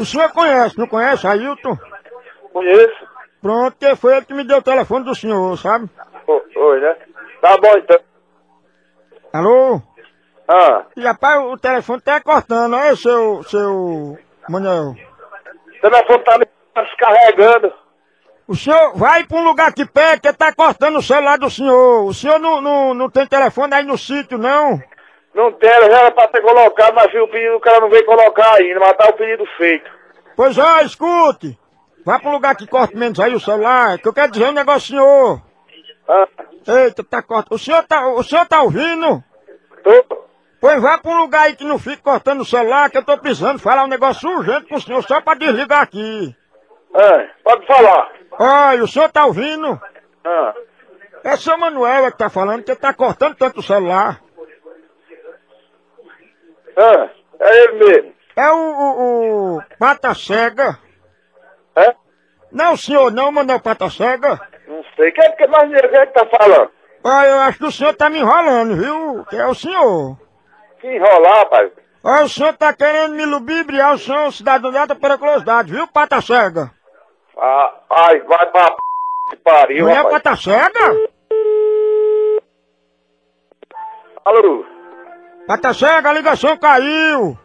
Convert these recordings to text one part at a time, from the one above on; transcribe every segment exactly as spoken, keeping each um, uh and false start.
O senhor conhece, não conhece, Ailton? Conheço. Pronto, que foi ele que me deu o telefone do senhor, sabe? O- Oi, né? Tá bom, então. Alô? Ah, E rapaz, o telefone tá cortando, olha seu, seu, Manuel. o telefone tá me descarregando. O senhor vai pra um lugar aqui perto que tá cortando o celular do senhor. O senhor não, não, não tem telefone aí no sítio, não? Não tem, já era pra ter colocado, mas viu, o pedido, o cara não veio colocar ainda, mas tá o pedido feito. Pois ó, escute. Vá pra um lugar que corte menos aí o celular, que eu quero dizer um negócio, senhor. Ah, Eita, tá cortando. O senhor tá, o senhor tá ouvindo? tô. Pois vá pra um lugar aí que não fique cortando o celular, que eu tô precisando falar um negócio urgente com o senhor só pra desligar aqui. Ah, pode falar. Olha, o senhor tá ouvindo? Ah, É seu Manuel é que tá falando que tá cortando tanto o celular. ah, é ele mesmo. É o, o, o Pata Cega. É? Não, senhor, não, Manuel Pata Cega. Não sei. Quem é que mais quem é que tá falando? Olha, eu acho que o senhor tá me enrolando, viu? Que é o senhor. Que enrolar, rapaz. Olha, o senhor tá querendo me ludibriar, o senhor é um cidadão de alta periculosidade, viu, Pata Cega? Ah, ai, vai pra p... que pariu, Não é rapaz. Pata Cega? Alô? Pata Cega, a ligação caiu.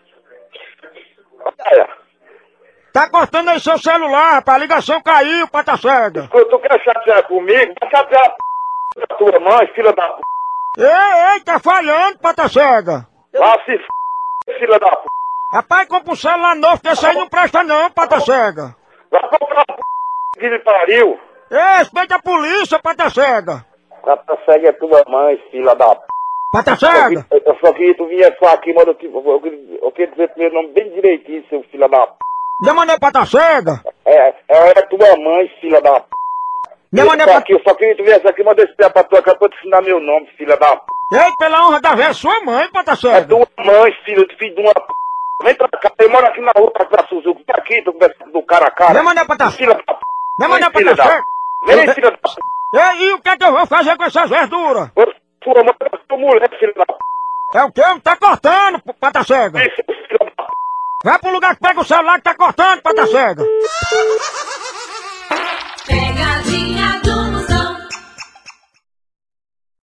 Olha, Tá cortando aí seu celular, rapaz, a ligação caiu, Pata Cega. tu, tu quer chatear comigo? Vai chatear a p... da tua mãe, filha da p... Ei, ei, tá falhando, Pata Cega. Lá se f... filha da p... Rapaz, compra um celular novo, que esse aí não presta não, Pata Cega. Vai comprar a p... que me pariu. Ei, respeita a polícia, Pata Cega. Gata cega é tua mãe, filha da p... Pata Cega. Eu, eu só queria que tu viesse só aqui, mas eu, te- eu, eu, eu queria dizer primeiro nome bem direitinho, seu filho da p... Demandei Pata Cega. É, ela é tua mãe, filha da p... Demandei Eu só Pata... aqui, eu só queria que tu viesse aqui, mas eu espiar pra tua cara pra te ensinar meu nome, filha da p... Ei, pela honra da véia, sua mãe, Pata É Cega. tua mãe, filho, filho de uma p... Vem pra cá, eu moro aqui na rua da Suzuki, tá aqui, tu conversa do cara a cara. Demandei Pata Cega. Filha da p... Demandei Vem, filha Pata da Cega. p... Vem, filha da p... Ei, e o que é que eu vou fazer com essas verduras? Ô, tua mãe é tua mulher, filha da p... É o quê? Tá cortando, Pata Cega. Vem, filha da p... Vai pro lugar que pega o celular que tá cortando, Pata Cega. Pegadinha.